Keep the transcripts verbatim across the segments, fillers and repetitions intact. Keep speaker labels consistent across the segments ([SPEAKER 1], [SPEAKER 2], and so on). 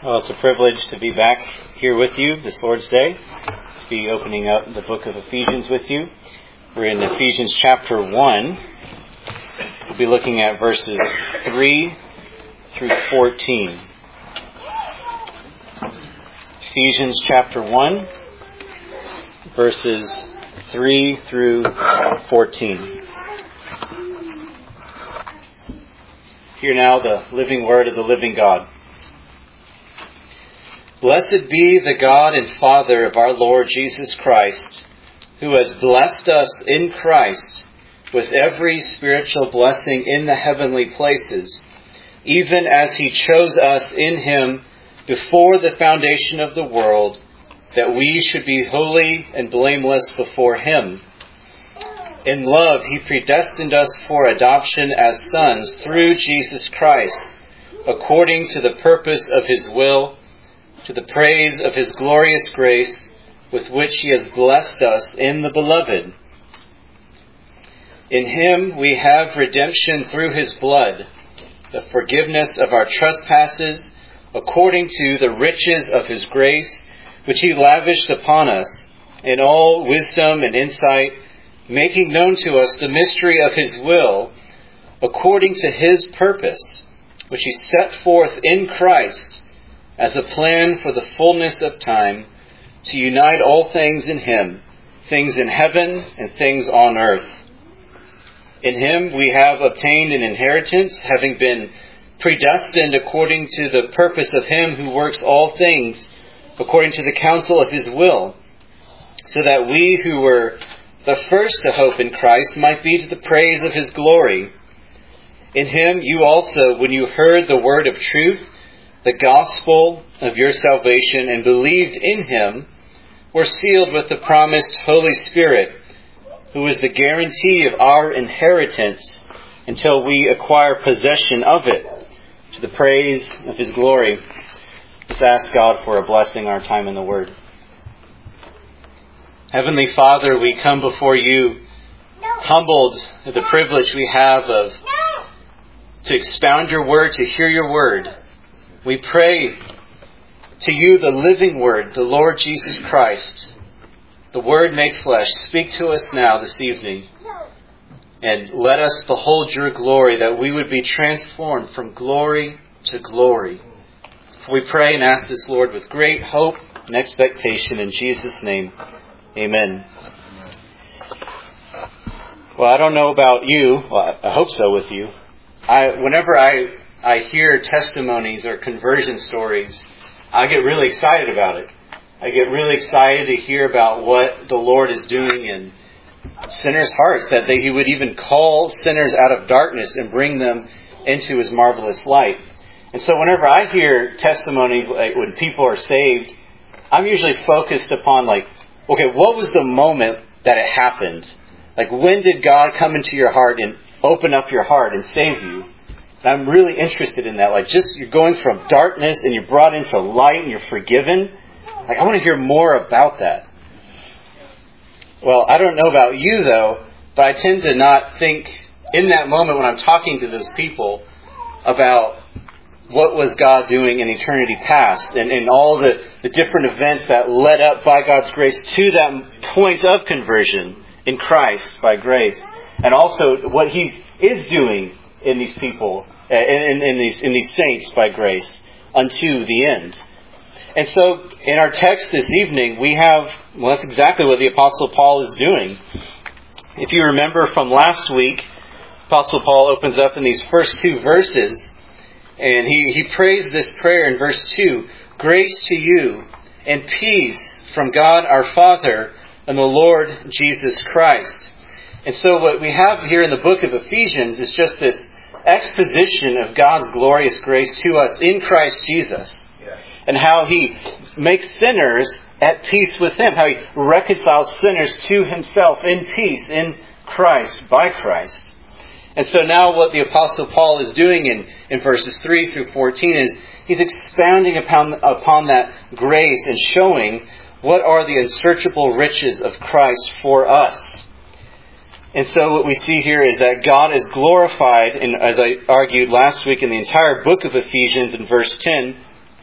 [SPEAKER 1] Well, it's a privilege to be back here with you this Lord's Day, to be opening up the book of Ephesians with you. We're in Ephesians chapter one. We'll be looking at verses three through fourteen. Ephesians chapter one, verses three through fourteen. Hear now the living word of the living God. Blessed be the God and Father of our Lord Jesus Christ, who has blessed us in Christ with every spiritual blessing in the heavenly places, even as He chose us in Him before the foundation of the world, that we should be holy and blameless before Him. In love, He predestined us for adoption as sons through Jesus Christ, according to the purpose of His will, to the praise of His glorious grace, with which He has blessed us in the Beloved. In Him we have redemption through His blood, the forgiveness of our trespasses, according to the riches of His grace, which He lavished upon us, in all wisdom and insight, making known to us the mystery of His will, according to His purpose, which He set forth in Christ, as a plan for the fullness of time, to unite all things in Him, things in heaven and things on earth. In Him we have obtained an inheritance, having been predestined according to the purpose of Him who works all things according to the counsel of His will, so that we who were the first to hope in Christ might be to the praise of His glory. In Him you also, when you heard the word of truth, the gospel of your salvation, and believed in Him, were sealed with the promised Holy Spirit, who is the guarantee of our inheritance until we acquire possession of it, to the praise of His glory. Let's ask God for a blessing our time in the Word. Heavenly Father, we come before You humbled at the privilege we have of to expound Your Word, to hear Your Word. We pray to You, the living Word, the Lord Jesus Christ, the Word made flesh. Speak to us now this evening, and let us behold Your glory, that we would be transformed from glory to glory. We pray and ask this, Lord, with great hope and expectation in Jesus' name. Amen. Well, I don't know about you. Well, I hope so with you. I, whenever I... I hear testimonies or conversion stories, I get really excited about it. I get really excited to hear about what the Lord is doing in sinners' hearts, that they, He would even call sinners out of darkness and bring them into His marvelous light. And so whenever I hear testimonies, like when people are saved, I'm usually focused upon like, okay, what was the moment that it happened? Like, when did God come into your heart and open up your heart and save you? I'm really interested in that. Like, just you're going from darkness and you're brought into light and you're forgiven. Like, I want to hear more about that. Well, I don't know about you, though, but I tend to not think in that moment when I'm talking to those people about what was God doing in eternity past and, and all the, the different events that led up by God's grace to that point of conversion in Christ by grace. And also what He is doing in these people, in, in, in these in these saints by grace, unto the end. And so, in our text this evening, we have, well, that's exactly what the Apostle Paul is doing. If you remember from last week, Apostle Paul opens up in these first two verses, and he, he prays this prayer in verse two, "Grace to you and peace from God our Father and the Lord Jesus Christ." And so what we have here in the book of Ephesians is just this exposition of God's glorious grace to us in Christ Jesus. Yeah. And how He makes sinners at peace with Him. How He reconciles sinners to Himself in peace in Christ, by Christ. And so now what the Apostle Paul is doing in, in verses three through fourteen is he's expounding upon, upon that grace and showing what are the unsearchable riches of Christ for us. And so what we see here is that God is glorified, and as I argued last week, in the entire book of Ephesians in verse ten,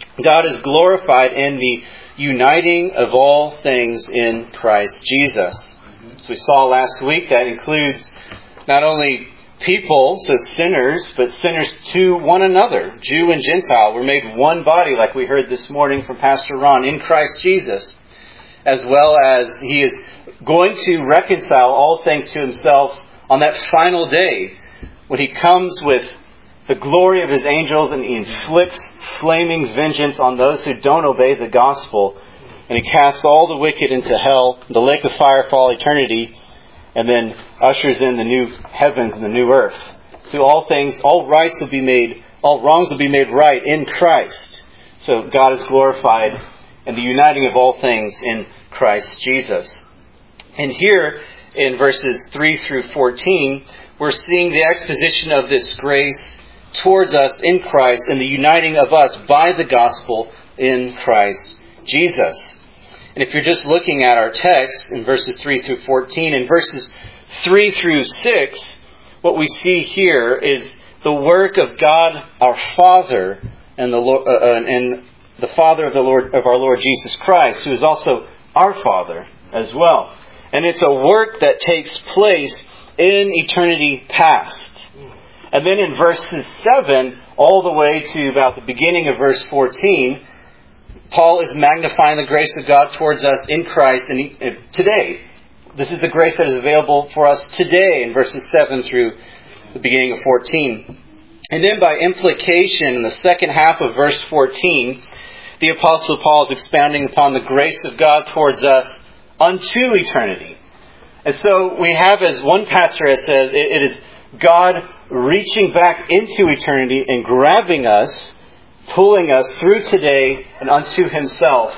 [SPEAKER 1] God is glorified in the uniting of all things in Christ Jesus. As we saw last week, that includes not only people, so sinners, but sinners to one another. Jew and Gentile were made one body, like we heard this morning from Pastor Ron, in Christ Jesus. As well as He is going to reconcile all things to Himself on that final day, when He comes with the glory of His angels and He inflicts flaming vengeance on those who don't obey the gospel. And He casts all the wicked into hell, the lake of fire for all eternity, and then ushers in the new heavens and the new earth. So all things, all rights will be made, all wrongs will be made right in Christ. So God is glorified in the uniting of all things in Christ Jesus. And here in verses three through fourteen, we're seeing the exposition of this grace towards us in Christ and the uniting of us by the gospel in Christ Jesus. And if you're just looking at our text in verses three through fourteen, in verses three through six, what we see here is the work of God our Father and the Lord, uh, and the Father of the Lord of our Lord Jesus Christ, who is also our Father as well. And it's a work that takes place in eternity past. And then in verses seven all the way to about the beginning of verse fourteen, Paul is magnifying the grace of God towards us in Christ and he, uh, today. This is the grace that is available for us today in verses seven through the beginning of fourteen. And then by implication, in the second half of verse fourteen, the Apostle Paul is expounding upon the grace of God towards us unto eternity. And so we have, as one pastor has said, it, it is God reaching back into eternity and grabbing us, pulling us through today and unto Himself,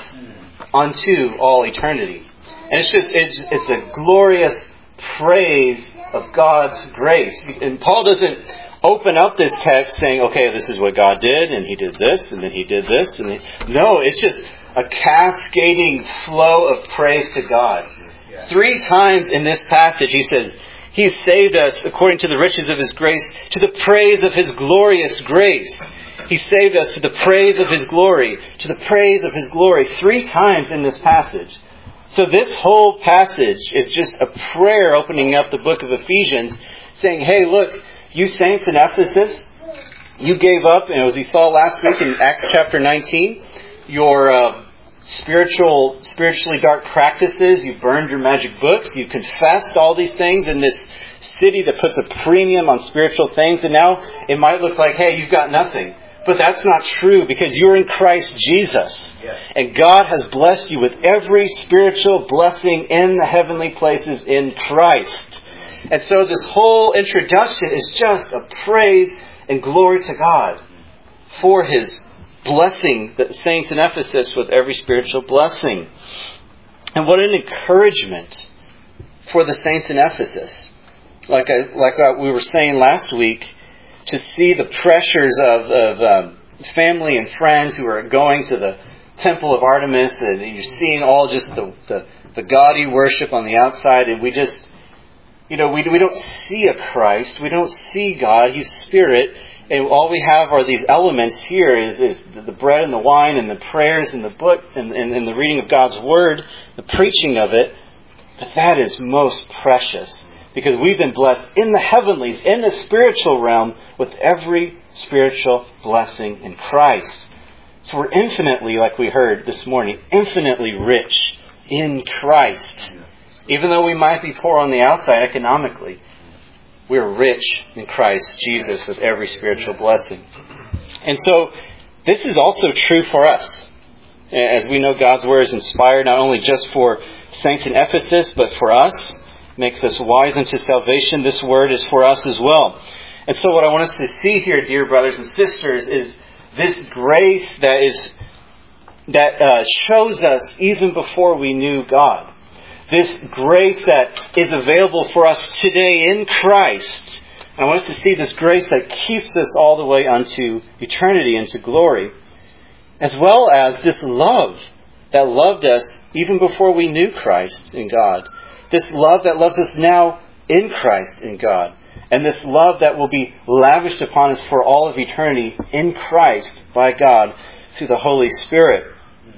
[SPEAKER 1] unto all eternity. And it's just, it's, it's a glorious praise of God's grace. And Paul doesn't open up this text saying, okay, this is what God did, and He did this, and then He did this. And then... No, it's just a cascading flow of praise to God. Three times in this passage He says, He saved us according to the riches of His grace, to the praise of His glorious grace. He saved us to the praise of His glory, to the praise of His glory, three times in this passage. So this whole passage is just a prayer opening up the book of Ephesians, saying, hey, look, you saints in Ephesus, you gave up, and as we saw last week in Acts chapter nineteen, your uh, spiritual, spiritually dark practices. You burned your magic books. You confessed all these things in this city that puts a premium on spiritual things. And now it might look like, hey, you've got nothing. But that's not true, because you're in Christ Jesus. Yes. And God has blessed you with every spiritual blessing in the heavenly places in Christ. And so this whole introduction is just a praise and glory to God for His blessing the saints in Ephesus with every spiritual blessing. And what an encouragement for the saints in Ephesus. Like I, like we were saying last week, to see the pressures of, of um, family and friends who are going to the temple of Artemis, and you're seeing all just the, the, the gaudy worship on the outside, and we just, you know, we, we don't see a Christ, we don't see God, He's Spirit, and all we have are these elements here is, is the bread and the wine and the prayers and the book and, and, and the reading of God's Word, the preaching of it, but that is most precious. Because we've been blessed in the heavenlies, in the spiritual realm, with every spiritual blessing in Christ. So we're infinitely, like we heard this morning, infinitely rich in Christ. Even though we might be poor on the outside economically, we're rich in Christ Jesus with every spiritual blessing. And so this is also true for us. As we know, God's Word is inspired not only just for saints in Ephesus, but for us. Makes us wise unto salvation. This word is for us as well. And so what I want us to see here, dear brothers and sisters, is this grace that is that uh, shows us even before we knew God. This grace that is available for us today in Christ. And I want us to see this grace that keeps us all the way unto eternity, into glory. As well as this love that loved us even before we knew Christ in God. This love that loves us now in Christ in God. And this love that will be lavished upon us for all of eternity in Christ by God through the Holy Spirit.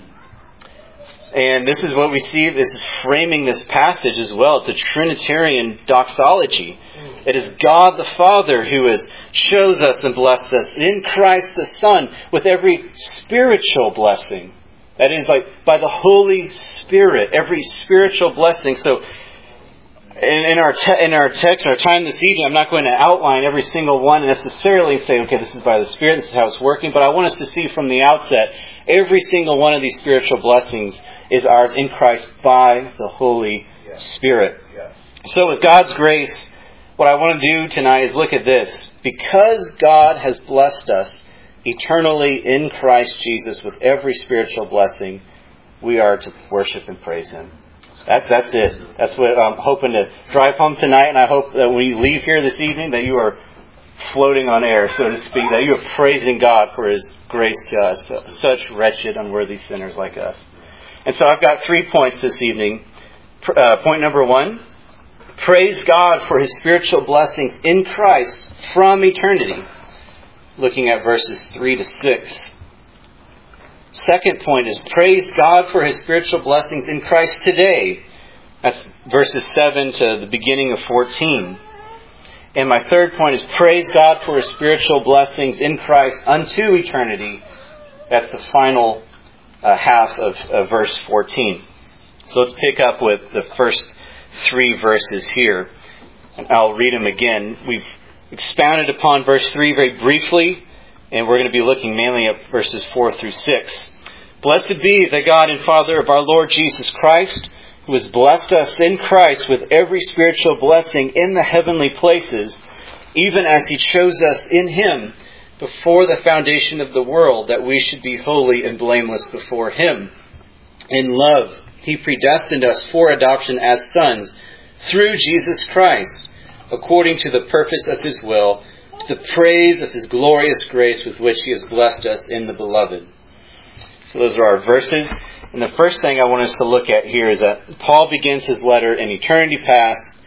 [SPEAKER 1] And this is what we see. This is framing this passage as well. It's a Trinitarian doxology. It is God the Father who has chose us and blessed us in Christ the Son with every spiritual blessing. That is, like by the Holy Spirit, every spiritual blessing. So in, in our te- in our text, in our time this evening, I'm not going to outline every single one and necessarily say, okay, this is by the Spirit, this is how it's working. But I want us to see from the outset, every single one of these spiritual blessings is ours in Christ by the Holy yes. Spirit. Yes. So with God's grace, what I want to do tonight is look at this. Because God has blessed us eternally in Christ Jesus with every spiritual blessing, we are to worship and praise Him. That's that's it. That's what I'm hoping to drive home tonight, and I hope that when you leave here this evening that you are floating on air, so to speak, that you are praising God for His grace to us, such wretched, unworthy sinners like us. And so I've got three points this evening. Uh, point number one, praise God for His spiritual blessings in Christ from eternity. Looking at verses three to six. Second point is praise God for His spiritual blessings in Christ today. That's verses seven to the beginning of fourteen. And my third point is praise God for His spiritual blessings in Christ unto eternity. That's the final uh, half of, of verse fourteen. So let's pick up with the first three verses here. And I'll read them again. We've expounded upon verse three very briefly, and we're going to be looking mainly at verses four through six. Blessed be the God and Father of our Lord Jesus Christ, who has blessed us in Christ with every spiritual blessing in the heavenly places, even as He chose us in Him before the foundation of the world, that we should be holy and blameless before Him. In love, He predestined us for adoption as sons through Jesus Christ, according to the purpose of His will, to the praise of His glorious grace with which He has blessed us in the Beloved. So those are our verses. And the first thing I want us to look at here is that Paul begins his letter in eternity past,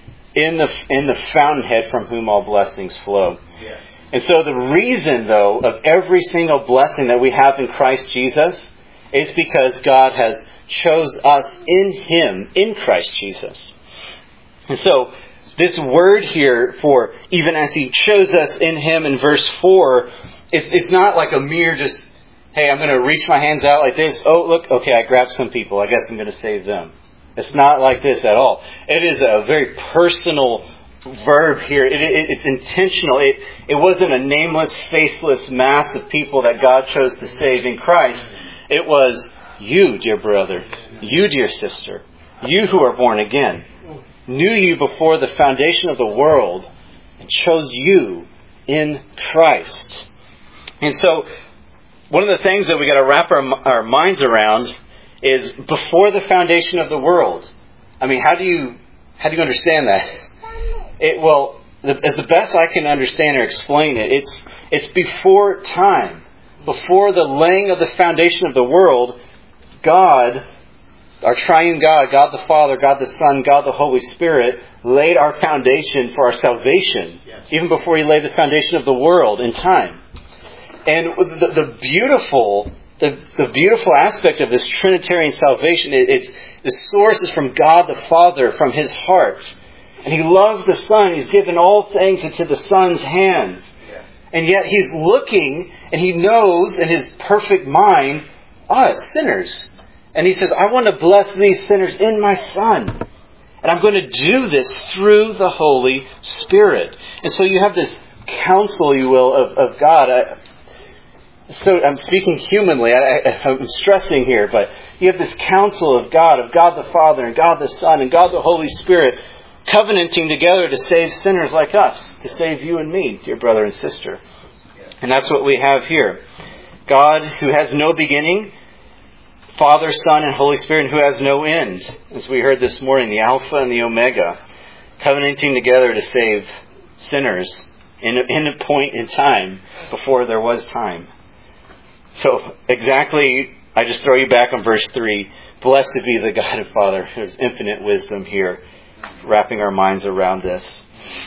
[SPEAKER 1] in the in the fountainhead from whom all blessings flow. Yeah. And so the reason, though, of every single blessing that we have in Christ Jesus is because God has chose us in Him, in Christ Jesus. And so this word here for even as He chose us in Him in verse four, it's, it's not like a mere just, hey, I'm going to reach my hands out like this. Oh, look, okay, I grabbed some people. I guess I'm going to save them. It's not like this at all. It is a very personal verb here. It, it, it's intentional. It, it wasn't a nameless, faceless mass of people that God chose to save in Christ. It was you, dear brother, you, dear sister, you who are born again, knew you before the foundation of the world and chose you in Christ. And so one of the things that we got to wrap our, our minds around is before the foundation of the world. I mean, how do you how do you understand that? It well, the, as the best I can understand or explain it, it's it's before time, before the laying of the foundation of the world. God, our triune God, God the Father, God the Son, God the Holy Spirit, laid our foundation for our salvation, yes. Even before He laid the foundation of the world in time. And the, the beautiful, the, the beautiful aspect of this Trinitarian salvation, it, it's the source is from God the Father, from His heart, and He loves the Son. He's given all things into the Son's hands, yeah. And yet He's looking and He knows in His perfect mind us sinners, and He says, "I want to bless these sinners in my Son, and I'm going to do this through the Holy Spirit." And so you have this counsel, you will, of, of God. I, So I'm speaking humanly, I, I, I'm stressing here, but you have this counsel of God, of God the Father and God the Son and God the Holy Spirit covenanting together to save sinners like us, to save you and me, dear brother and sister. And that's what we have here. God who has no beginning, Father, Son, and Holy Spirit who has no end. As we heard this morning, the Alpha and the Omega, covenanting together to save sinners in a, in a point in time before there was time. So exactly, I just throw you back on verse three. Blessed be the God and Father. There's infinite wisdom here, wrapping our minds around this.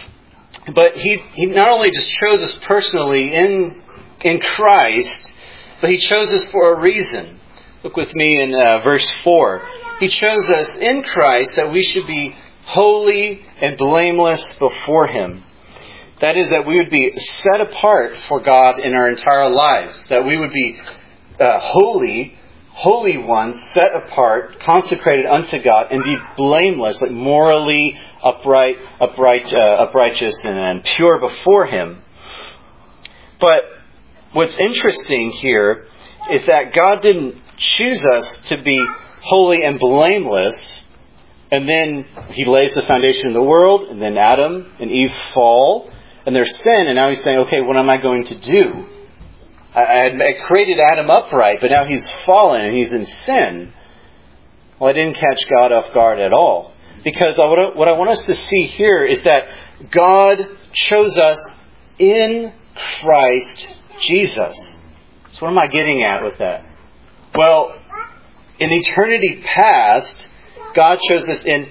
[SPEAKER 1] But He He not only just chose us personally in in Christ, but He chose us for a reason. Look with me in uh, verse four. He chose us in Christ that we should be holy and blameless before Him. That is, that we would be set apart for God in our entire lives. That we would be uh, holy, holy ones, set apart, consecrated unto God, and be blameless, like morally upright, upright, uh, uprighteous, and, and pure before Him. But what's interesting here is that God didn't choose us to be holy and blameless, and then He lays the foundation of the world, and then Adam and Eve fall, and their sin, and now He's saying, okay, what am I going to do? I, I, I created Adam upright, but now he's fallen and he's in sin. Well, I didn't catch God off guard at all. Because what I want us to see here is that God chose us in Christ Jesus. So what am I getting at with that? Well, in eternity past, God chose us in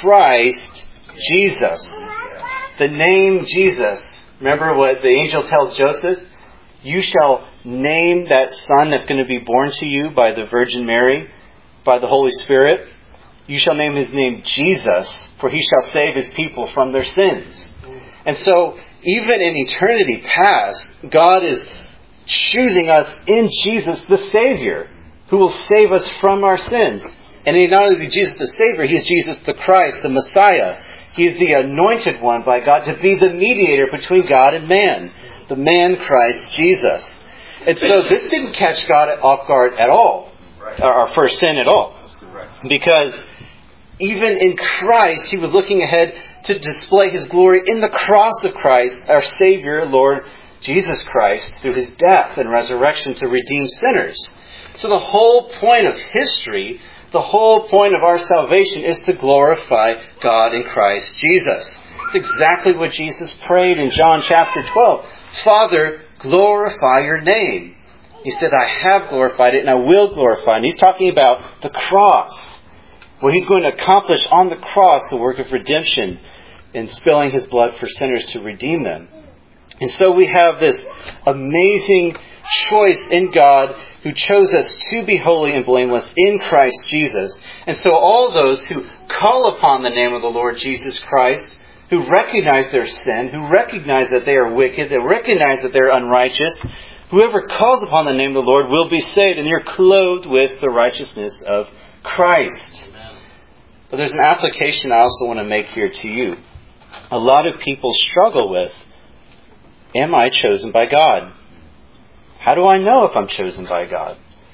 [SPEAKER 1] Christ Jesus. The name Jesus. Remember what the angel tells Joseph? You shall name that son that's going to be born to you by the Virgin Mary, by the Holy Spirit. You shall name his name Jesus, for he shall save his people from their sins. And so, even in eternity past, God is choosing us in Jesus the Savior, who will save us from our sins. And He not only is Jesus the Savior, He is Jesus the Christ, the Messiah. He is the anointed one by God to be the mediator between God and man. The man Christ Jesus. And so this didn't catch God off guard at all. Our first sin at all. Because even in Christ, He was looking ahead to display His glory in the cross of Christ, our Savior, Lord Jesus Christ, through His death and resurrection to redeem sinners. So the whole point of history, the whole point of our salvation is to glorify God in Christ Jesus. It's exactly what Jesus prayed in John chapter twelve. Father, glorify your name. He said, I have glorified it and I will glorify it. And He's talking about the cross. What He's going to accomplish on the cross, the work of redemption, in spilling His blood for sinners to redeem them. And so we have this amazing choice in God who chose us to be holy and blameless in Christ Jesus. And so all those who call upon the name of the Lord Jesus Christ, who recognize their sin, who recognize that they are wicked, that recognize that they're unrighteous, whoever calls upon the name of the Lord will be saved, and you're clothed with the righteousness of Christ. Amen. But there's an application I also want to make here to you. A lot of people struggle with, am I chosen by God? How do I know if I'm chosen by God?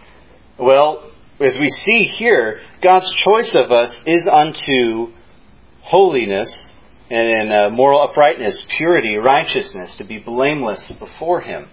[SPEAKER 1] Well, as we see here, God's choice of us is unto holiness and in uh, moral uprightness, purity, righteousness, to be blameless before Him.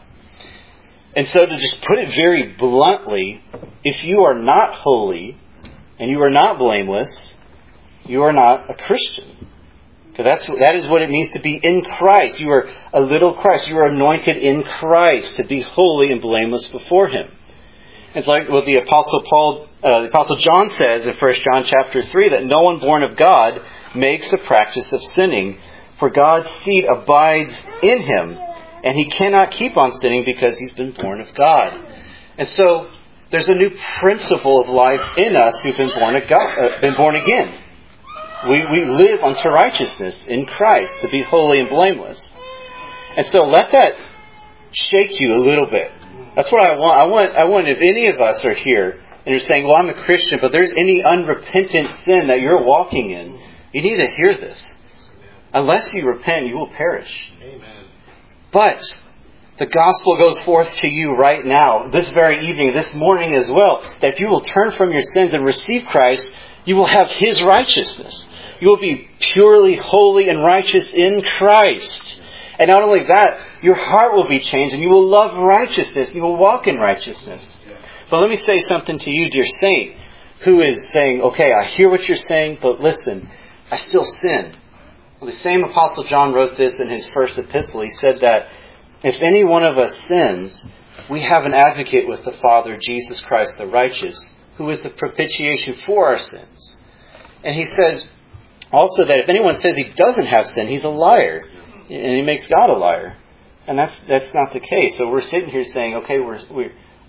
[SPEAKER 1] And so to just put it very bluntly, if you are not holy and you are not blameless, you are not a Christian. Because that's, that is what it means to be in Christ. You are a little Christ. You are anointed in Christ to be holy and blameless before Him. It's like what the Apostle Paul, uh, the Apostle John says in First John chapter three, that no one born of God makes a practice of sinning, for God's seed abides in him, and he cannot keep on sinning because he's been born of God. And so there's a new principle of life in us who've been born of God, uh, been born again. We we live unto righteousness in Christ, to be holy and blameless. And so let that shake you a little bit. That's what I want. I want, I want if any of us are here and you're saying, well, I'm a Christian, but there's any unrepentant sin that you're walking in, you need to hear this. Unless you repent, you will perish. Amen. But the gospel goes forth to you right now, this very evening, this morning as well, that if you will turn from your sins and receive Christ, you will have His righteousness. You will be purely holy and righteous in Christ. And not only that, your heart will be changed and you will love righteousness. You will walk in righteousness. But let me say something to you, dear saint, who is saying, okay, I hear what you're saying, but listen, I still sin. Well, the same Apostle John wrote this in his first epistle. He said that if any one of us sins, we have an advocate with the Father, Jesus Christ the righteous, who is the propitiation for our sins. And he says also that if anyone says he doesn't have sin, he's a liar. And he makes God a liar. And that's that's not the case. So we're sitting here saying, okay, we're, we're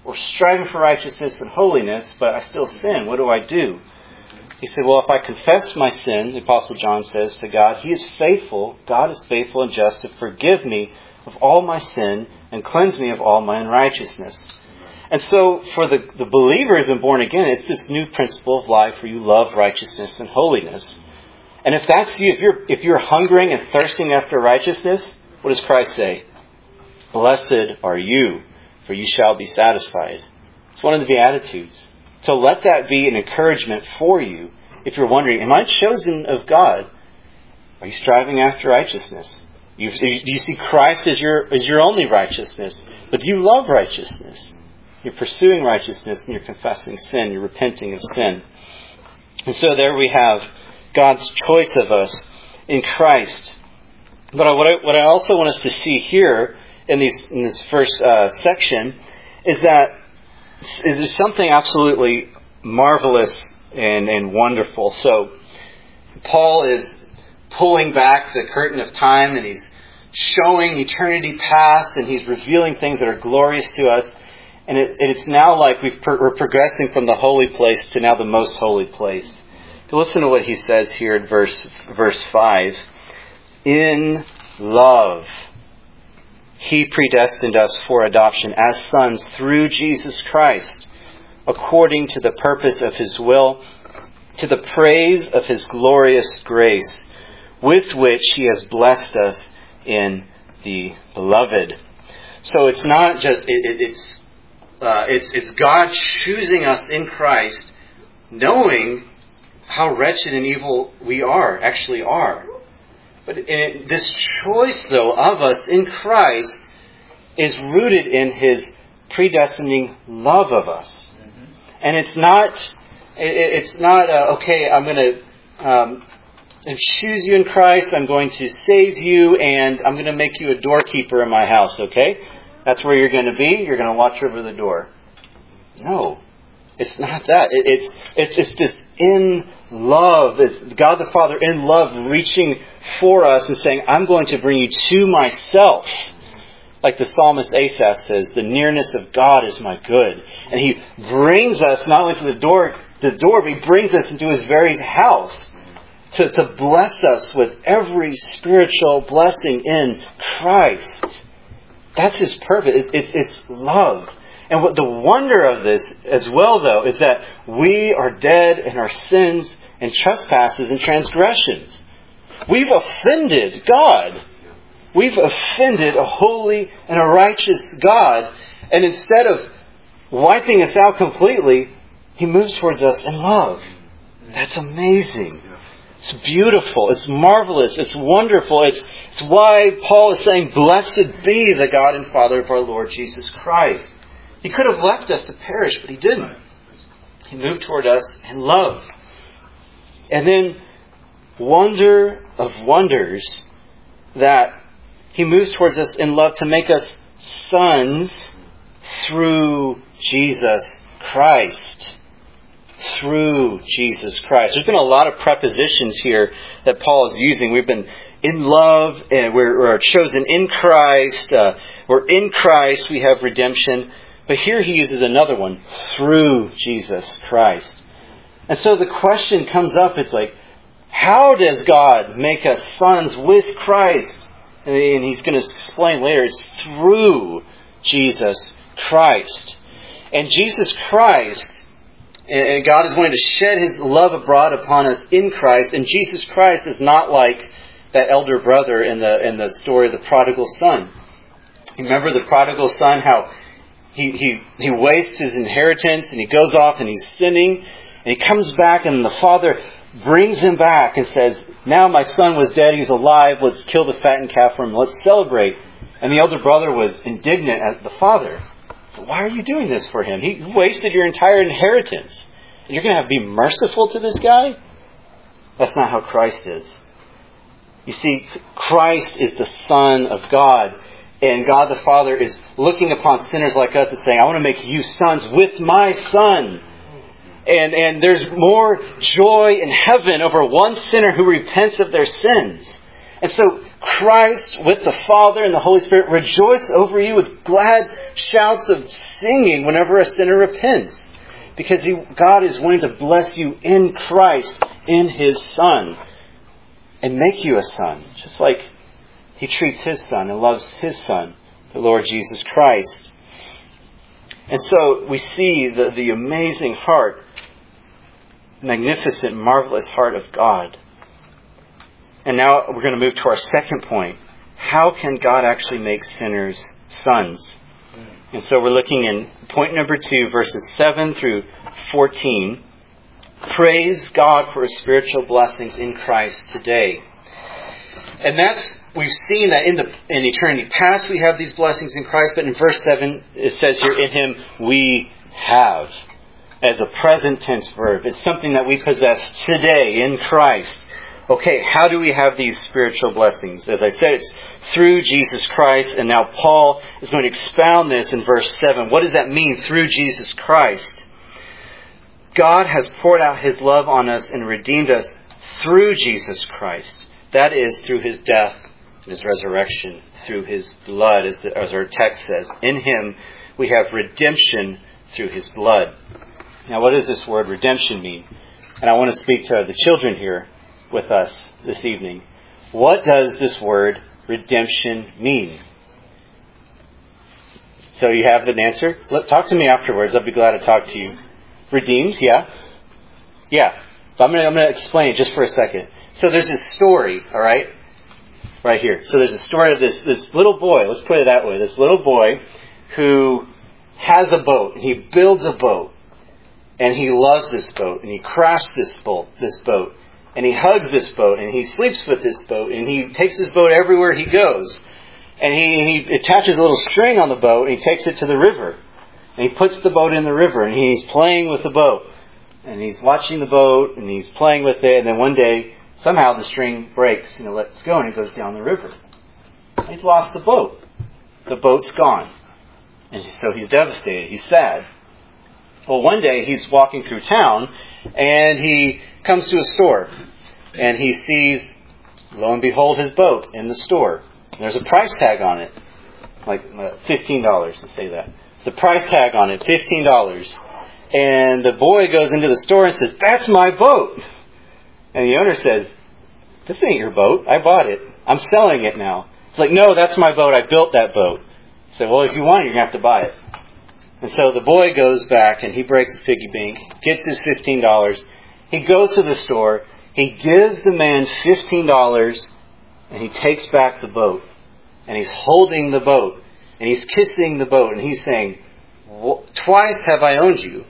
[SPEAKER 1] or striving for righteousness and holiness, but I still sin. What do I do? He said, well, if I confess my sin, the Apostle John says to God, He is faithful, God is faithful and just to forgive me of all my sin and cleanse me of all my unrighteousness. And so for the, the believer who's been born again, it's this new principle of life where you love righteousness and holiness. And if that's you, if you're if you're hungering and thirsting after righteousness, what does Christ say? Blessed are you, for you shall be satisfied. It's one of the Beatitudes. So let that be an encouragement for you. If you're wondering, am I chosen of God? Are you striving after righteousness? You, do you see Christ as your as your only righteousness? But do you love righteousness? You're pursuing righteousness and you're confessing sin. You're repenting of sin. And so there we have God's choice of us in Christ. But what I, what I also want us to see here in, these, in this first uh, section is that is there's something absolutely marvelous and, and wonderful. So Paul is pulling back the curtain of time and he's showing eternity past and he's revealing things that are glorious to us. And it, it's now like we've pro- we're progressing from the holy place to now the most holy place. So listen to what he says here in verse verse five. In love, He predestined us for adoption as sons through Jesus Christ, according to the purpose of His will, to the praise of His glorious grace, with which He has blessed us in the Beloved. So it's not just it, it, it's uh, it's it's God choosing us in Christ, knowing how wretched and evil we are, actually are. But in this choice, though, of us in Christ is rooted in His predestining love of us, mm-hmm. and it's not it's not uh, okay. I'm going to um, choose you in Christ. I'm going to save you, and I'm going to make you a doorkeeper in my house. Okay, that's where you're going to be. You're going to watch over the door. No, it's not that. It, it's it's it's this in love. It's God the Father in love reaching for us and saying, I'm going to bring you to myself. Like the psalmist Asaph says, the nearness of God is my good. And He brings us not only to the door, the door, but He brings us into His very house to, to bless us with every spiritual blessing in Christ. That's His purpose. It's, it's, it's love. And what the wonder of this as well, though, is that we are dead in our sins and trespasses and transgressions. We've offended God. We've offended a holy and a righteous God. And instead of wiping us out completely, He moves towards us in love. That's amazing. It's beautiful. It's marvelous. It's wonderful. It's, it's why Paul is saying, blessed be the God and Father of our Lord Jesus Christ. He could have left us to perish, but He didn't. He moved toward us in love. And then, wonder of wonders, that He moves towards us in love to make us sons through Jesus Christ. Through Jesus Christ. There's been a lot of prepositions here that Paul is using. We've been in love, and we're, we're chosen in Christ. Uh, we're in Christ. We have redemption. But here he uses another one, through Jesus Christ. And so the question comes up, it's like, how does God make us sons with Christ? And he's going to explain later, it's through Jesus Christ. And Jesus Christ, and God is going to shed His love abroad upon us in Christ. And Jesus Christ is not like that elder brother in the in the story of the prodigal son. Remember the prodigal son, how He, he he wastes his inheritance and he goes off and he's sinning and he comes back and the father brings him back and says, now my son was dead, he's alive, let's kill the fattened calf for him, let's celebrate. And the elder brother was indignant at the father. So why are you doing this for him? He wasted your entire inheritance. And you're going to have to be merciful to this guy? That's not how Christ is. You see, Christ is the Son of God. And God the Father is looking upon sinners like us and saying, I want to make you sons with my Son. And, and there's more joy in heaven over one sinner who repents of their sins. And so Christ, with the Father and the Holy Spirit, rejoice over you with glad shouts of singing whenever a sinner repents. Because he, God is wanting to bless you in Christ, in His Son, and make you a son, just like He treats His Son and loves His Son, the Lord Jesus Christ. And so we see the, the amazing heart, magnificent, marvelous heart of God. And now we're going to move to our second point. How can God actually make sinners sons? And so we're looking in point number two, verses seven through fourteen. Praise God for His spiritual blessings in Christ today. And that's, we've seen that in the in eternity past we have these blessings in Christ, but in verse seven it says here, in Him we have, as a present tense verb. It's something that we possess today in Christ. Okay, how do we have these spiritual blessings? As I said, it's through Jesus Christ, and now Paul is going to expound this in verse seven. What does that mean, through Jesus Christ? God has poured out His love on us and redeemed us through Jesus Christ. That is, through His death and His resurrection, through His blood, as, the, as our text says. In Him we have redemption through His blood. Now, what does this word redemption mean? And I want to speak to the children here with us this evening. What does this word redemption mean? So you have an answer? Let, talk to me afterwards. I'll be glad to talk to you. Redeemed, yeah? Yeah. But I'm going to I'm going to explain it just for a second. So there's this story, all right? Right here. So there's a story of this, this little boy, let's put it that way. This little boy who has a boat. He builds a boat. And he loves this boat. And he crafts this boat, this boat. And he hugs this boat, and he sleeps with this boat, and he takes this boat everywhere he goes. And he, he attaches a little string on the boat, and he takes it to the river. And he puts the boat in the river, and he's playing with the boat. And he's watching the boat, and he's playing with it, and then one day, somehow the string breaks, and it lets go, and it goes down the river. He's lost the boat. The boat's gone. And so he's devastated. He's sad. Well, one day, he's walking through town, and he comes to a store, and he sees, lo and behold, his boat in the store. There's a price tag on it, like fifteen dollars to say that. There's a price tag on it, fifteen dollars. And the boy goes into the store and says, "That's my boat." And the owner says, "This ain't your boat. I bought it. I'm selling it now." It's like, "No, that's my boat. I built that boat." So, well, if you want it, you're going to have to buy it. And so the boy goes back and he breaks his piggy bank, gets his fifteen dollars. He goes to the store. He gives the man fifteen dollars and he takes back the boat. And he's holding the boat. And he's kissing the boat. And he's saying, "Twice have I owned you.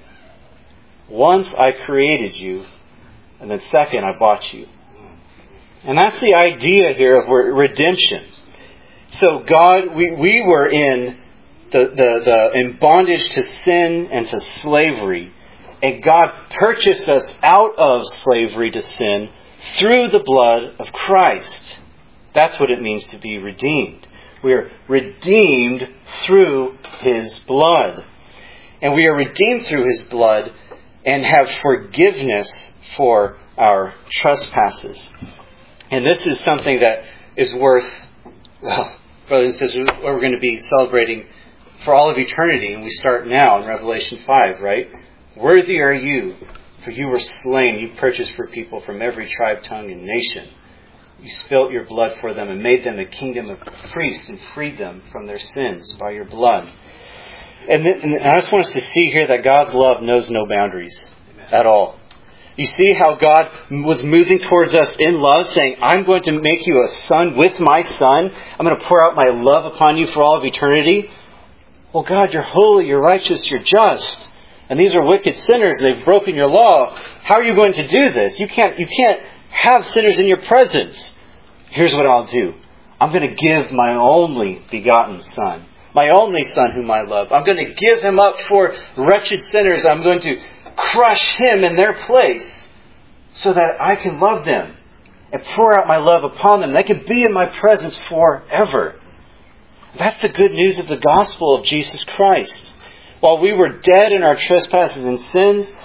[SPEAKER 1] Once I created you. And then second, I bought you." And that's the idea here of redemption. So God, we, we were in the, the, the in bondage to sin and to slavery. And God purchased us out of slavery to sin through the blood of Christ. That's what it means to be redeemed. We are redeemed through His blood. And we are redeemed through His blood and have forgiveness for our trespasses. And this is something that is worth, well, brothers and sisters, we're going to be celebrating for all of eternity. And we start now in Revelation five, right? "Worthy are you, for you were slain. You purchased for people from every tribe, tongue, and nation. You spilt your blood for them and made them a kingdom of priests and freed them from their sins by your blood." And, th- and I just want us to see here that God's love knows no boundaries at all. You see how God was moving towards us in love, saying, "I'm going to make you a son with my son. I'm going to pour out my love upon you for all of eternity." Well, God, you're holy, you're righteous, you're just. And these are wicked sinners. They've broken your law. How are you going to do this? You can't, you can't have sinners in your presence. Here's what I'll do. I'm going to give my only begotten Son. My only Son whom I love. I'm going to give Him up for wretched sinners. I'm going to crush Him in their place so that I can love them and pour out my love upon them. They can be in my presence forever. That's the good news of the gospel of Jesus Christ. While we were dead in our trespasses and sins,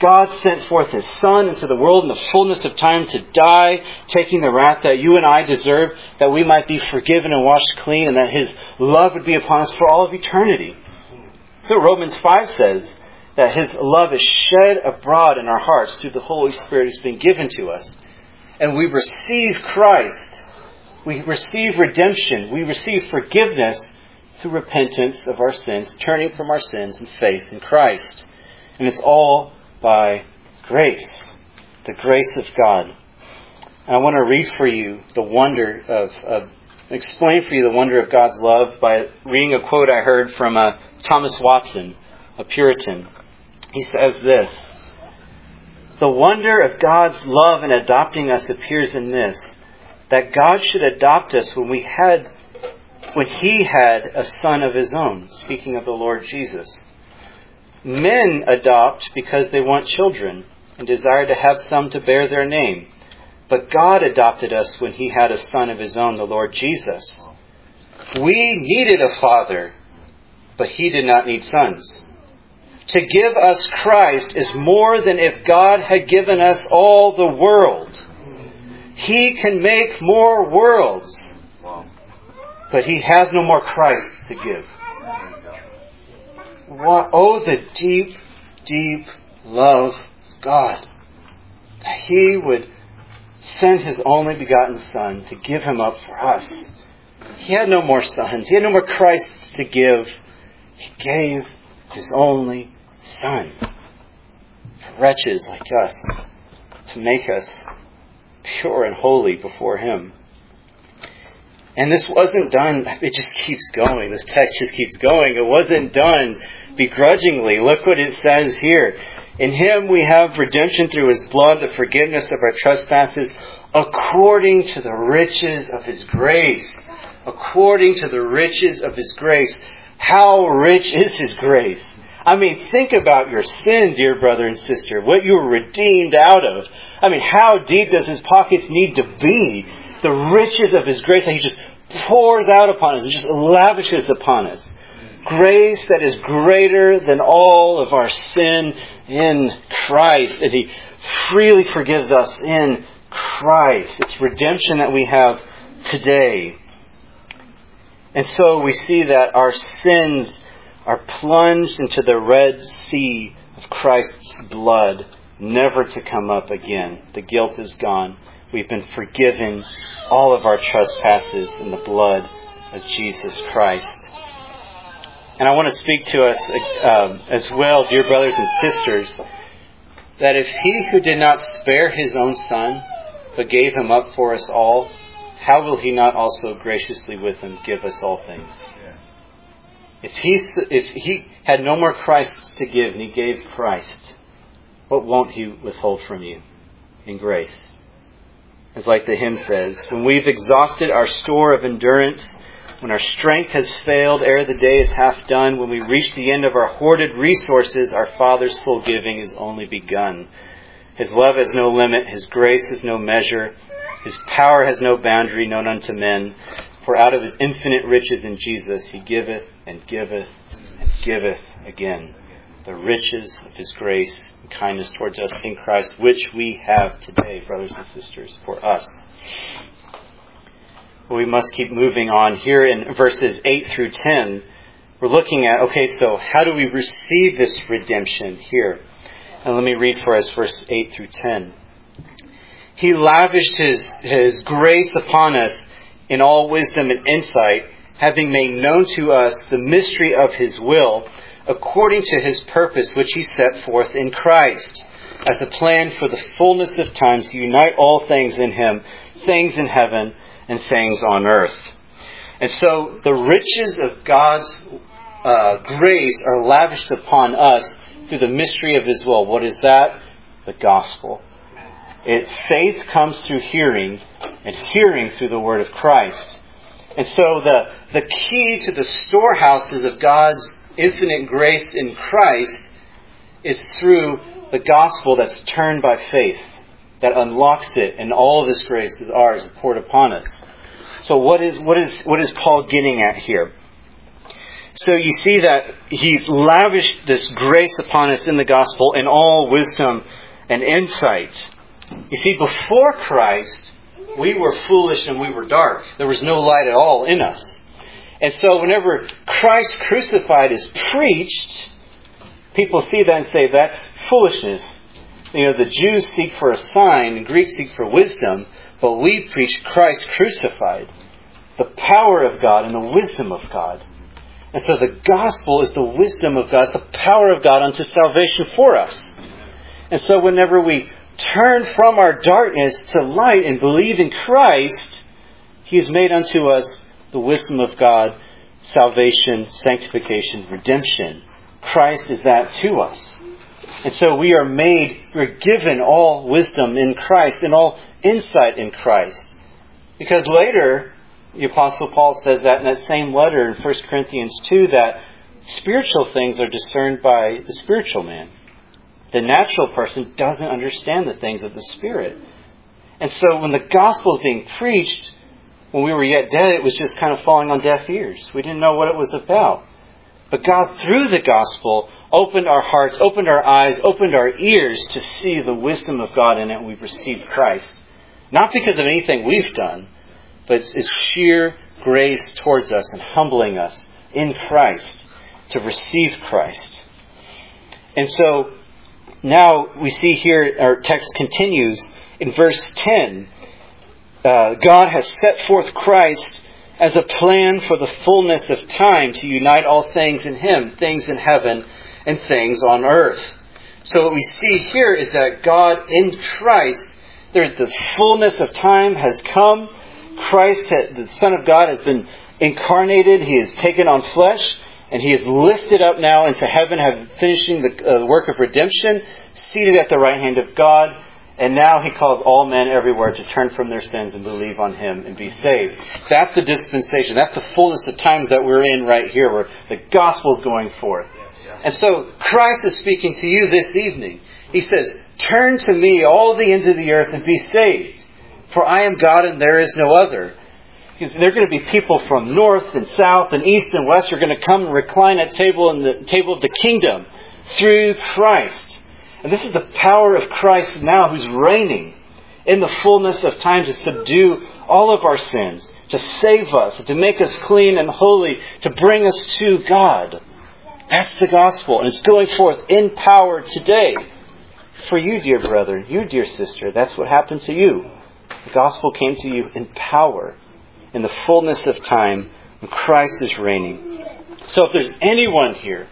[SPEAKER 1] God sent forth His Son into the world in the fullness of time to die, taking the wrath that you and I deserve, that we might be forgiven and washed clean, and that His love would be upon us for all of eternity. So Romans five says that His love is shed abroad in our hearts through the Holy Spirit who's been given to us. And we receive Christ. We receive redemption. We receive forgiveness through repentance of our sins, turning from our sins and faith in Christ. And it's all by grace, the grace of God. And I want to read for you the wonder of, of explain for you the wonder of God's love by reading a quote I heard from uh, Thomas Watson, a Puritan. He says this: "The wonder of God's love in adopting us appears in this, that God should adopt us when we had, when He had a Son of His own," speaking of the Lord Jesus. "Men adopt because they want children and desire to have some to bear their name. But God adopted us when He had a Son of His own, the Lord Jesus. We needed a father, but He did not need sons. To give us Christ is more than if God had given us all the world. He can make more worlds, but He has no more Christ to give." What, oh, the deep, deep love of God, that He would send His only begotten Son to give Him up for us. He had no more sons. He had no more Christs to give. He gave His only Son for wretches like us, to make us pure and holy before Him. And this wasn't done, it just keeps going. This text just keeps going. It wasn't done begrudgingly. Look what it says here. "In Him we have redemption through His blood, the forgiveness of our trespasses, according to the riches of His grace." According to the riches of His grace. How rich is His grace? I mean, think about your sin, dear brother and sister, what you were redeemed out of. I mean, how deep does His pockets need to be? The riches of His grace that He just pours out upon us and just lavishes upon us. Grace that is greater than all of our sin in Christ. And He freely forgives us in Christ. It's redemption that we have today. And so we see that our sins are plunged into the Red Sea of Christ's blood, never to come up again. The guilt is gone. We've been forgiven all of our trespasses in the blood of Jesus Christ. And I want to speak to us uh, as well, dear brothers and sisters, that if He who did not spare His own Son, but gave Him up for us all, how will He not also graciously with Him give us all things? If he, if he had no more Christ to give and He gave Christ, what won't He withhold from you in grace? It's like the hymn says, "When we've exhausted our store of endurance, when our strength has failed ere the day is half done, when we reach the end of our hoarded resources, our Father's full giving is only begun. His love has no limit, His grace has no measure, His power has no boundary known unto men. For out of His infinite riches in Jesus He giveth and giveth and giveth again the riches of His grace and kindness towards us in Christ, which we have today, brothers and sisters, for us." Well, we must keep moving on. Here in verses eight through ten, we're looking at, okay, so how do we receive this redemption here? And let me read for us verse eight through ten. "He lavished His, his grace upon us in all wisdom and insight, having made known to us the mystery of His will, according to His purpose which He set forth in Christ, as a plan for the fullness of times to unite all things in Him, things in heaven and things on earth." And so the riches of God's uh, grace are lavished upon us through the mystery of His will. What is that? The gospel. It, faith comes through hearing, and hearing through the word of Christ. And so the, the key to the storehouses of God's infinite grace in Christ is through the gospel that's turned by faith, that unlocks it, and all of this grace is ours and poured upon us. So what is what is what is Paul getting at here? So you see that He's lavished this grace upon us in the gospel in all wisdom and insight. You see, before Christ, we were foolish and we were dark. There was no light at all in us. And so whenever Christ crucified is preached, people see that and say, that's foolishness. You know, the Jews seek for a sign, and Greeks seek for wisdom, but we preach Christ crucified. The power of God and the wisdom of God. And so the gospel is the wisdom of God, it's the power of God unto salvation for us. And so whenever we turn from our darkness to light and believe in Christ, He has made unto us the wisdom of God, salvation, sanctification, redemption. Christ is that to us. And so we are made, we're given all wisdom in Christ and all insight in Christ. Because later, the Apostle Paul says that in that same letter in First Corinthians two, that spiritual things are discerned by the spiritual man. The natural person doesn't understand the things of the Spirit. And so when the gospel is being preached, when we were yet dead, it was just kind of falling on deaf ears. We didn't know what it was about. But God, through the gospel, opened our hearts, opened our eyes, opened our ears to see the wisdom of God in it, and we've received Christ. Not because of anything we've done, but it's, it's sheer grace towards us and humbling us in Christ to receive Christ. And so now we see here, our text continues in verse ten. Uh, God has set forth Christ as a plan for the fullness of time to unite all things in Him, things in heaven and things on earth. So what we see here is that God in Christ, there's the fullness of time has come. Christ, the Son of God, has been incarnated. He has taken on flesh. And He is lifted up now into heaven, having finishing the uh, work of redemption, seated at the right hand of God. And now He calls all men everywhere to turn from their sins and believe on Him and be saved. That's the dispensation. That's the fullness of times that we're in right here, where the gospel is going forth. And so Christ is speaking to you this evening. He says, turn to me, all the ends of the earth, and be saved. For I am God and there is no other. Because there are going to be people from north and south and east and west who are going to come and recline at table in the table of the kingdom through Christ. And this is the power of Christ now, who's reigning in the fullness of time to subdue all of our sins, to save us, to make us clean and holy, to bring us to God. That's the gospel. And it's going forth in power today. For you, dear brother, you, dear sister, that's what happened to you. The gospel came to you in power, in the fullness of time, when Christ is reigning. So if there's anyone here,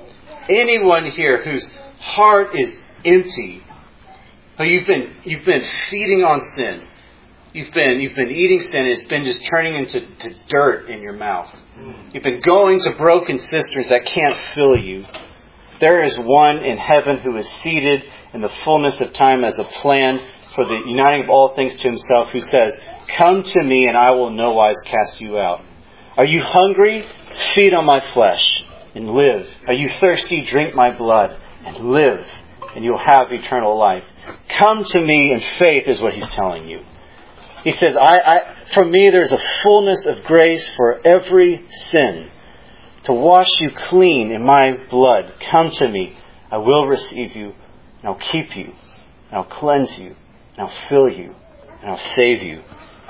[SPEAKER 1] anyone here whose heart is empty, who you've been you've been feeding on sin, you've been you've been eating sin, and it's been just turning into to dirt in your mouth. You've been going to broken cisterns that can't fill you. There is one in heaven who is seated in the fullness of time as a plan for the uniting of all things to Himself, who says, come to me and I will no wise cast you out. Are you hungry? Feed on my flesh and live. Are you thirsty? Drink my blood and live, and you'll have eternal life. Come to me in faith is what He's telling you. He says, I, I, for me there's a fullness of grace for every sin, to wash you clean in my blood. Come to me. I will receive you, and I'll keep you, and I'll cleanse you, and I'll fill you, and I'll save you.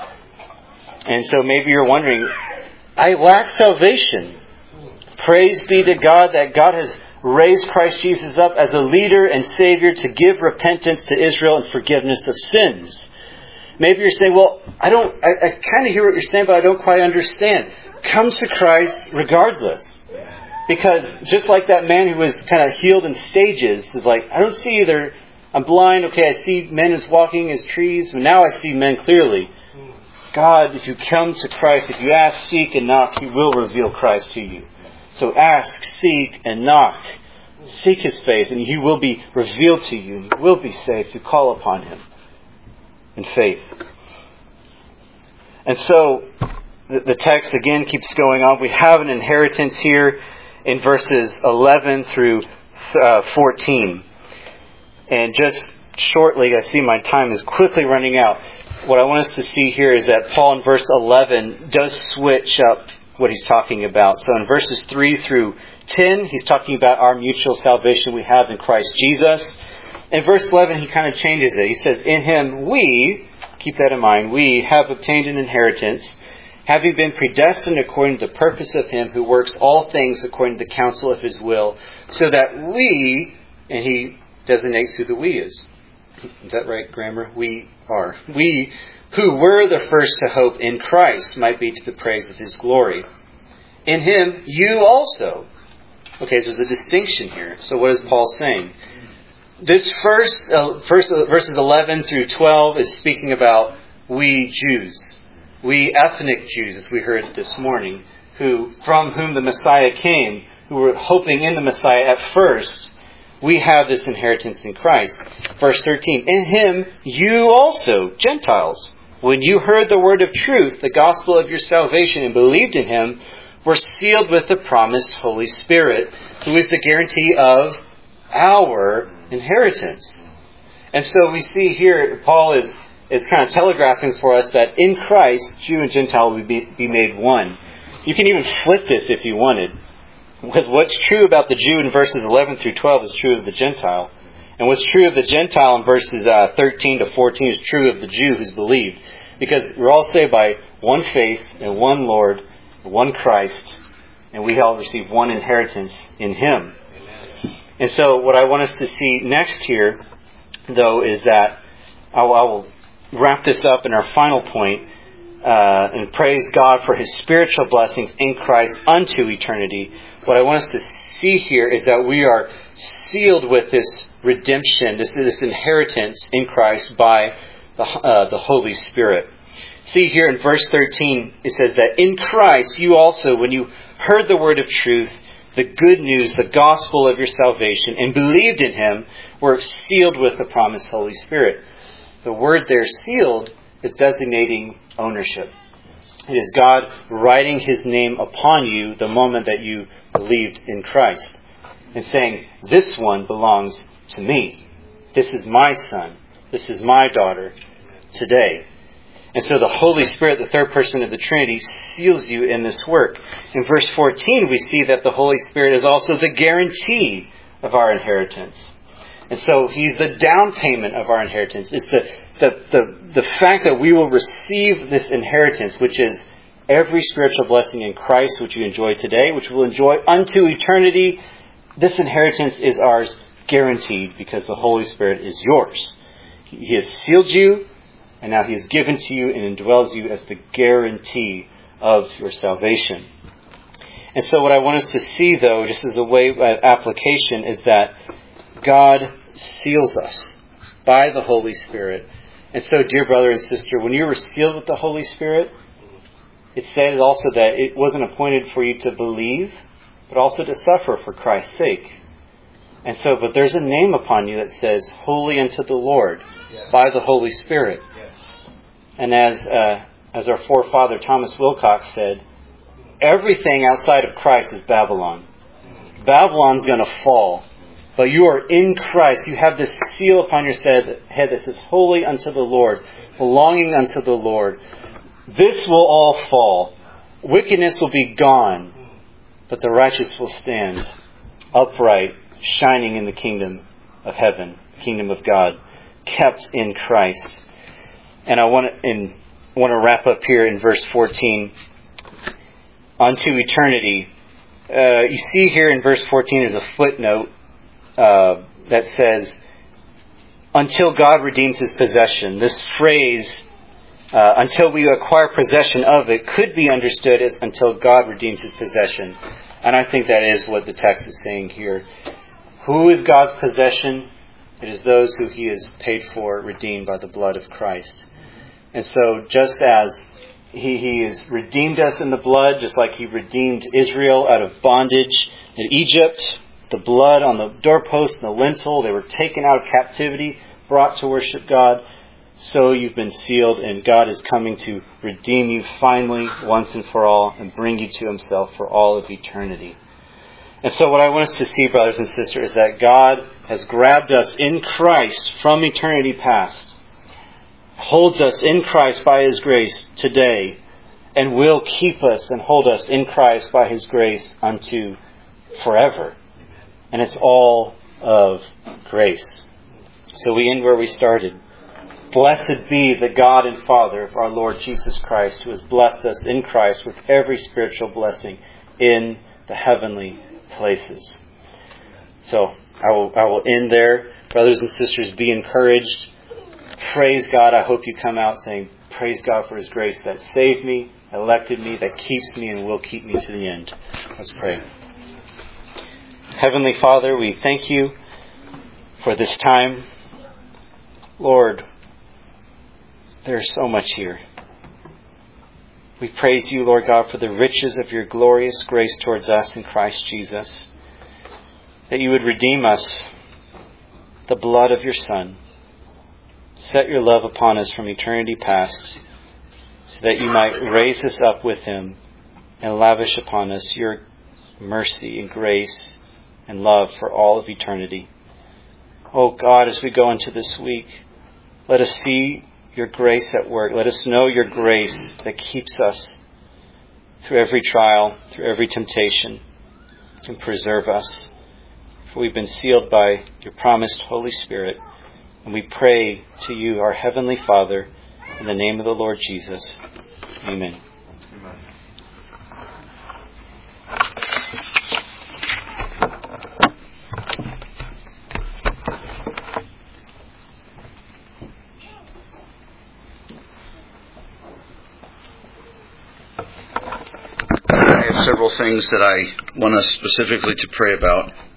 [SPEAKER 1] And so maybe you're wondering, I lack salvation. Praise be to God that God has raised Christ Jesus up as a leader and Savior to give repentance to Israel and forgiveness of sins. Maybe you're saying, well, I don't, I, I kind of hear what you're saying, but I don't quite understand. Come to Christ regardless. Because just like that man who was kind of healed in stages, is like, I don't see either. I'm blind. Okay, I see men as walking as trees, but now I see men clearly. God, if you come to Christ, if you ask, seek, and knock, He will reveal Christ to you. So ask, seek, and knock. Seek His face, and He will be revealed to you, and you will be saved if you call upon Him in faith. And so the, the text again keeps going on. We have an inheritance here in verses eleven through uh, fourteen. And just shortly, I see my time is quickly running out. What I want us to see here is that Paul in verse eleven does switch up what he's talking about. So in verses three through ten, he's talking about our mutual salvation we have in Christ Jesus. In verse eleven, he kind of changes it. He says, in him we, keep that in mind, we have obtained an inheritance, having been predestined according to the purpose of him who works all things according to the counsel of his will, so that we, and he designates who the we is. Is that right, grammar? We are. We, who were the first to hope in Christ, might be to the praise of his glory. In him, you also. Okay, so there's a distinction here. So what is Paul saying? This first, uh, first uh, verses eleven through twelve is speaking about we Jews. We ethnic Jews, as we heard this morning, who from whom the Messiah came, who were hoping in the Messiah at first. We have this inheritance in Christ. Verse thirteen, in him you also, Gentiles, when you heard the word of truth, the gospel of your salvation, and believed in him, were sealed with the promised Holy Spirit, who is the guarantee of our inheritance. And so we see here, Paul is, is kind of telegraphing for us that in Christ, Jew and Gentile will be, be made one. You can even flip this if you wanted. Because what's true about the Jew in verses eleven through twelve is true of the Gentile. And what's true of the Gentile in verses uh, thirteen to fourteen is true of the Jew who's believed. Because we're all saved by one faith and one Lord, one Christ, and we all receive one inheritance in him. And so what I want us to see next here, though, is that I will, I will wrap this up in our final point, uh, and praise God for his spiritual blessings in Christ unto eternity. What I want us to see here is that we are sealed with this redemption, this, this inheritance in Christ by the, uh, the Holy Spirit. See here in verse thirteen, it says that in Christ you also, when you heard the word of truth, the good news, the gospel of your salvation, and believed in him, were sealed with the promised Holy Spirit. The word there, sealed, is designating ownership. It is God writing his name upon you the moment that you believed in Christ, and saying, this one belongs to me. This is my son. This is my daughter today. And so the Holy Spirit, the third person of the Trinity, seals you in this work. In verse fourteen, we see that the Holy Spirit is also the guarantee of our inheritance. And so he's the down payment of our inheritance. It's the, the, the, the fact that we will receive this inheritance, which is every spiritual blessing in Christ, which you enjoy today, which we'll enjoy unto eternity. This inheritance is ours, guaranteed, because the Holy Spirit is yours. He has sealed you, and now he has given to you and indwells you as the guarantee of your salvation. And so what I want us to see, though, just as a way of application, is that God seals us by the Holy Spirit. And so, dear brother and sister, when you were sealed with the Holy Spirit, it said also that it wasn't appointed for you to believe, but also to suffer for Christ's sake. And so, but there's a name upon you that says, Holy unto the Lord, yes, by the Holy Spirit. Yes. And as uh, as our forefather Thomas Wilcox said, everything outside of Christ is Babylon. Babylon's going to fall. But you are in Christ. You have this seal upon your head that says, Holy unto the Lord, belonging unto the Lord. This will all fall. Wickedness will be gone, but the righteous will stand upright, shining in the kingdom of heaven, kingdom of God, kept in Christ. And I want to, and want to wrap up here in verse fourteen. Unto eternity. Uh, you see here in verse fourteen, there's a footnote uh, that says, until God redeems his possession. This phrase, uh, until we acquire possession of it, could be understood as until God redeems his possession. And I think that is what the text is saying here. Who is God's possession? It is those who he has paid for, redeemed by the blood of Christ. And so just as he, he has redeemed us in the blood, just like he redeemed Israel out of bondage in Egypt, the blood on the doorpost and the lintel, they were taken out of captivity, brought to worship God. So you've been sealed, and God is coming to redeem you finally, once and for all, and bring you to himself for all of eternity. And so what I want us to see, brothers and sisters, is that God has grabbed us in Christ from eternity past, holds us in Christ by his grace today, and will keep us and hold us in Christ by His grace unto forever. And it's all of grace. So we end where we started. Blessed be the God and Father of our Lord Jesus Christ, who has blessed us in Christ with every spiritual blessing in the heavenly places. So I will, I will end there. Brothers and sisters, be encouraged. Praise God. I hope you come out saying, praise God for His grace that saved me, elected me, that keeps me and will keep me to the end. Let's pray. Heavenly Father, we thank You for this time. Lord, there's so much here. We praise You, Lord God, for the riches of Your glorious grace towards us in Christ Jesus. That You would redeem us, the blood of Your Son. Set Your love upon us from eternity past, so that You might raise us up with Him and lavish upon us Your mercy and grace and love for all of eternity. Oh God, as we go into this week, let us see Your grace at work. Let us know Your grace that keeps us through every trial, through every temptation, and preserve us. For we've been sealed by Your promised Holy Spirit. And we pray to You, our Heavenly Father, in the name of the Lord Jesus. Amen. Amen.
[SPEAKER 2] I have several things that I want us specifically to pray about.